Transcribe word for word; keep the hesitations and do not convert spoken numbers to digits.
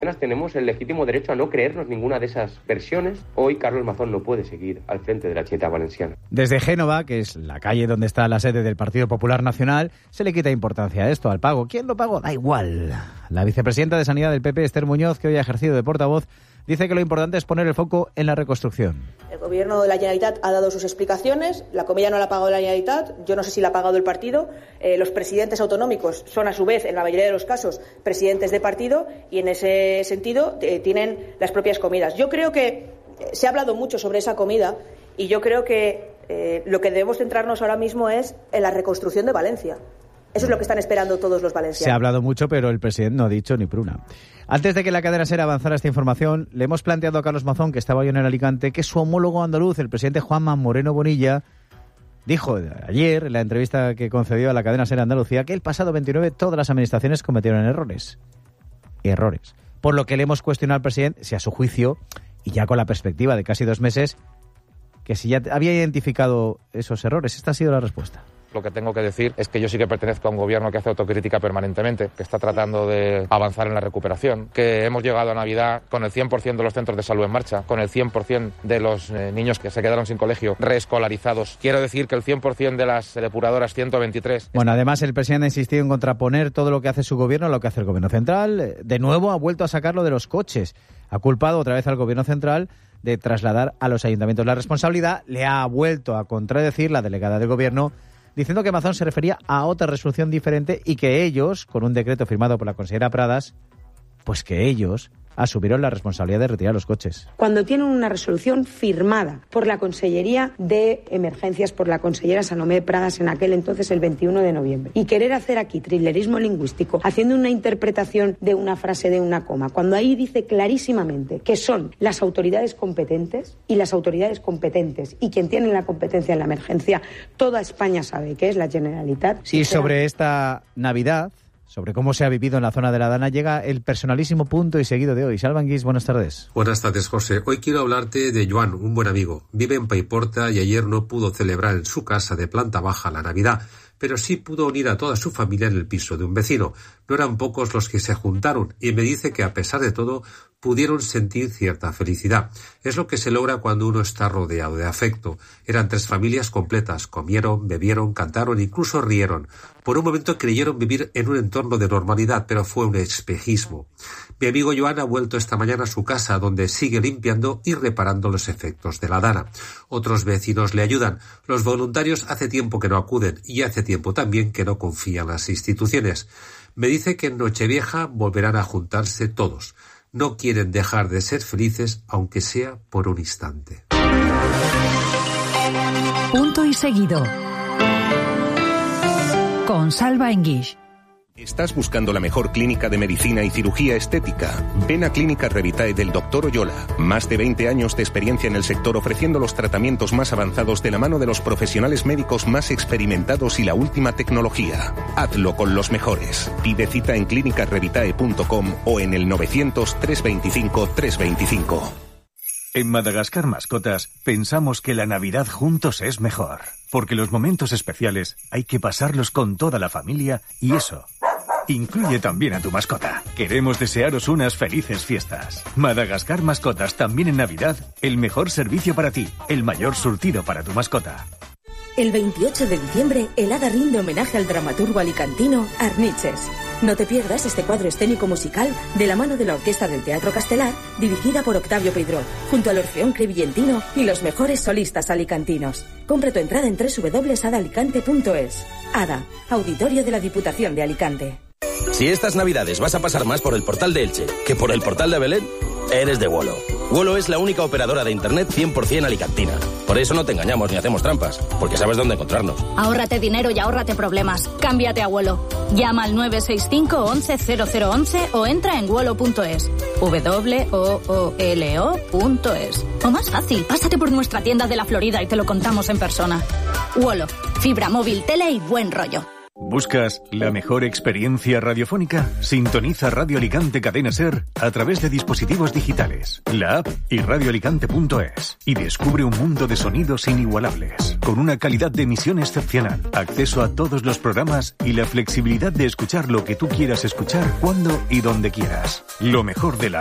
Tenemos el legítimo derecho a no creernos ninguna de esas versiones. Hoy Carlos Mazón no puede seguir al frente de la Generalitat Valenciana. Desde Génova, que es la calle donde está la sede del Partido Popular Nacional, se le quita importancia a esto, al pago. ¿Quién lo pagó? Da igual. La vicepresidenta de Sanidad del P P, Esther Muñoz, que hoy ha ejercido de portavoz, dice que lo importante es poner el foco en la reconstrucción. El gobierno de la Generalitat ha dado sus explicaciones, la comida no la ha pagado la Generalitat, yo no sé si la ha pagado el partido, eh, los presidentes autonómicos son a su vez, en la mayoría de los casos, presidentes de partido y en ese sentido eh, tienen las propias comidas. Yo creo que se ha hablado mucho sobre esa comida y yo creo que eh, lo que debemos centrarnos ahora mismo es en la reconstrucción de Valencia. Eso es lo que están esperando todos los valencianos. Se ha hablado mucho, pero el presidente no ha dicho ni pruna. Antes de que la cadena SER avanzara esta información, le hemos planteado a Carlos Mazón, que estaba hoy en el Alicante, que su homólogo andaluz, el presidente Juanma Moreno Bonilla, dijo ayer, en la entrevista que concedió a la cadena SER Andalucía, que el pasado veintinueve todas las administraciones cometieron errores. Errores. Por lo que le hemos cuestionado al presidente, si a su juicio, y ya con la perspectiva de casi dos meses, que si ya había identificado esos errores. Esta ha sido la respuesta. Lo que tengo que decir es que yo sí que pertenezco a un gobierno que hace autocrítica permanentemente, que está tratando de avanzar en la recuperación, que hemos llegado a Navidad con el cien por ciento de los centros de salud en marcha, con el cien por ciento de los eh, niños que se quedaron sin colegio reescolarizados. Quiero decir que el cien por ciento de las depuradoras ciento veintitrés... Bueno, además el presidente ha insistido en contraponer todo lo que hace su gobierno a lo que hace el gobierno central. De nuevo ha vuelto a sacarlo de los coches. Ha culpado otra vez al gobierno central de trasladar a los ayuntamientos la responsabilidad. Le ha vuelto a contradecir la delegada del gobierno, diciendo que Mazón se refería a otra resolución diferente y que ellos, con un decreto firmado por la consejera Pradas, pues que ellos asumieron la responsabilidad de retirar los coches. Cuando tienen una resolución firmada por la Consellería de Emergencias, por la consellera Salomé Pradas en aquel entonces, el veintiuno de noviembre, y querer hacer aquí trilerismo lingüístico, haciendo una interpretación de una frase de una coma, cuando ahí dice clarísimamente que son las autoridades competentes y las autoridades competentes y quien tiene la competencia en la emergencia, toda España sabe que es la Generalitat. Y sobre esta Navidad, sobre cómo se ha vivido en la zona de la Dana, llega el personalísimo punto y seguido de hoy. Salvan Guis, buenas tardes. Buenas tardes, José. Hoy quiero hablarte de Joan, un buen amigo. Vive en Paiporta y ayer no pudo celebrar en su casa de planta baja la Navidad, pero sí pudo unir a toda su familia en el piso de un vecino. No eran pocos los que se juntaron y me dice que a pesar de todo pudieron sentir cierta felicidad. Es lo que se logra cuando uno está rodeado de afecto. Eran tres familias completas, comieron, bebieron, cantaron, incluso rieron. Por un momento creyeron vivir en un entorno de normalidad, pero fue un espejismo. Mi amigo Joan ha vuelto esta mañana a su casa, donde sigue limpiando y reparando los efectos de la Dana. Otros vecinos le ayudan. Los voluntarios hace tiempo que no acuden y hace tiempo también que no confían en las instituciones. Me dice que en Nochevieja volverán a juntarse todos. No quieren dejar de ser felices, aunque sea por un instante. Punto y seguido. Con Salva Enguix. ¿Estás buscando la mejor clínica de medicina y cirugía estética? Ven a Clínicas Revitae del doctor Oyola. Más de veinte años de experiencia en el sector ofreciendo los tratamientos más avanzados de la mano de los profesionales médicos más experimentados y la última tecnología. Hazlo con los mejores. Pide cita en clínicas revitae punto com o en el novecientos, trescientos veinticinco, trescientos veinticinco. En Madagascar Mascotas pensamos que la Navidad juntos es mejor, porque los momentos especiales hay que pasarlos con toda la familia y eso incluye también a tu mascota. Queremos desearos unas felices fiestas. Madagascar Mascotas también en Navidad, el mejor servicio para ti, el mayor surtido para tu mascota. El veintiocho de diciembre, el Hada rinde homenaje al dramaturgo alicantino Arniches. No te pierdas este cuadro escénico musical de la mano de la Orquesta del Teatro Castelar, dirigida por Octavio Peidró, junto al Orfeón Crevillentino y los mejores solistas alicantinos. Compra tu entrada en doble u doble u doble u punto ada alicante punto es. Hada, Auditorio de la Diputación de Alicante. Si estas navidades vas a pasar más por el portal de Elche que por el portal de Belén, eres de Wolo. Wolo es la única operadora de internet cien por ciento alicantina. Por eso no te engañamos ni hacemos trampas, porque sabes dónde encontrarnos. Ahórrate dinero y ahórrate problemas. Cámbiate a Wolo. Llama al nueve seis cinco once cero cero once o entra en wolo punto es. W O O L O punto es. O más fácil, pásate por nuestra tienda de la Florida y te lo contamos en persona. Wolo. Fibra móvil, tele y buen rollo. ¿Buscas la mejor experiencia radiofónica? Sintoniza Radio Alicante Cadena SER a través de dispositivos digitales, la app y radio alicante punto es, y descubre un mundo de sonidos inigualables, con una calidad de emisión excepcional, acceso a todos los programas y la flexibilidad de escuchar lo que tú quieras escuchar cuando y donde quieras. Lo mejor de la